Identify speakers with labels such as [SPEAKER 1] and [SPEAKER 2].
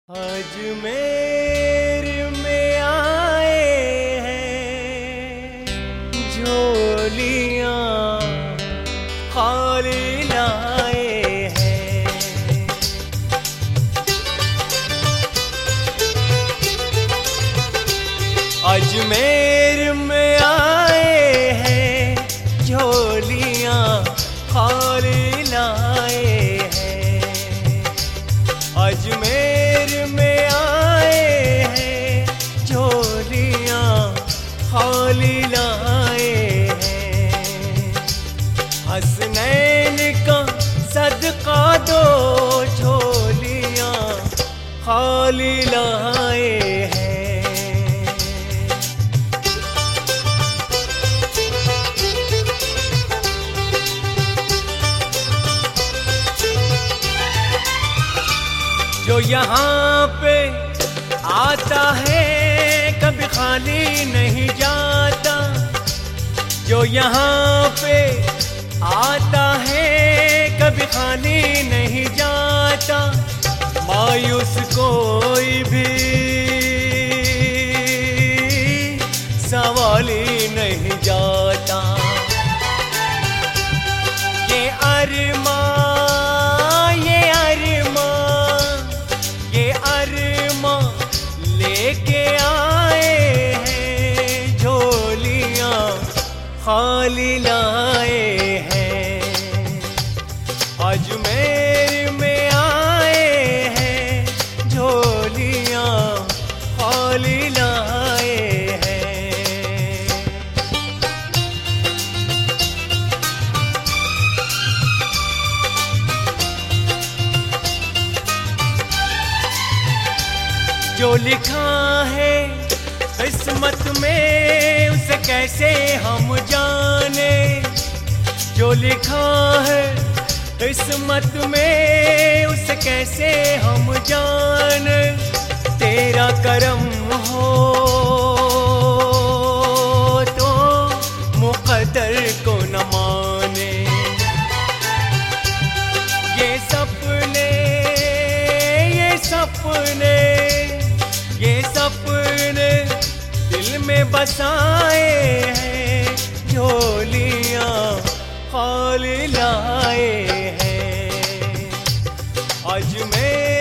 [SPEAKER 1] अजमेर में आए हैं झोलियाँ खाली लाए हैं। अजमेर में आए हैं झोलियाँ खाली लाए हैं। अजमेर में आए हैं झोलियाँ खाली लाए हैं। हसनैन का सदका दो झोलियाँ खाली लाए हैं। जो यहाँ पे आता है कभी खाली नहीं जाता। जो यहाँ पे आता है कभी खाली नहीं जाता। मायूस कोई भी सवाल ही नहीं जाता। ये अरमान लेके आए हैं झोलियाँ खाली लाए हैं। अजमेर में आए हैं झोलियाँ खाली लाए हैं। जो लिखा है किस्मत में उसे कैसे हम जाने। जो लिखा है किस्मत में उसे कैसे हम जाने। तेरा करम हो तो मुक़द्दर को न माने। ये सपने दिल में बसाए हैं झोलियाँ खाली लाए हैं। अजमेर